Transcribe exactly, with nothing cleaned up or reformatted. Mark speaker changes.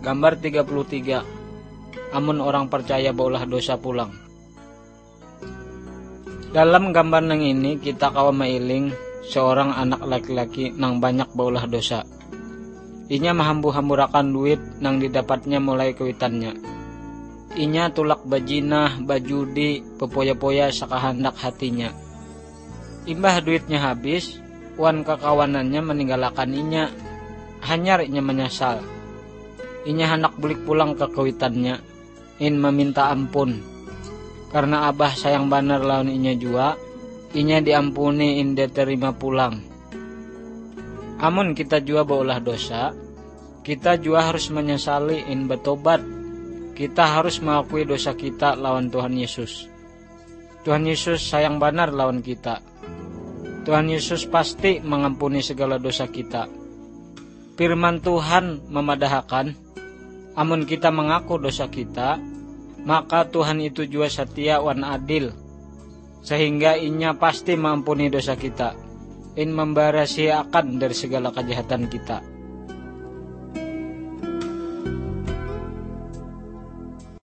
Speaker 1: Gambar tiga puluh tiga. Amun orang percaya baulah dosa pulang. Dalam gambar nang ini kita kawa mailing seorang anak laki-laki nang banyak baulah dosa. Inya mahambu-hamburakan duit nang didapatnya mulai kewitannya. Inya tulak bajinah, bajudi, pepoya-poya sakahandak hatinya. Imbah duitnya habis, wan kekawanannya meninggalkan inya. Hanyar inya menyesal. Inya hendak balik pulang ke kewitannya, in meminta ampun. Karena abah sayang banar lawan inya jua, inya diampuni in diterima pulang. Amun kita jua baulah dosa, kita jua harus menyesali in bertobat. Kita harus mengakui dosa kita lawan Tuhan Yesus. Tuhan Yesus sayang banar lawan kita. Tuhan Yesus pasti mengampuni segala dosa kita. Firman Tuhan memadahakan, amun kita mengaku dosa kita, maka Tuhan itu jua setia wan adil, sehingga inya pasti mengampuni dosa kita, in membarasiakan dari segala kejahatan kita.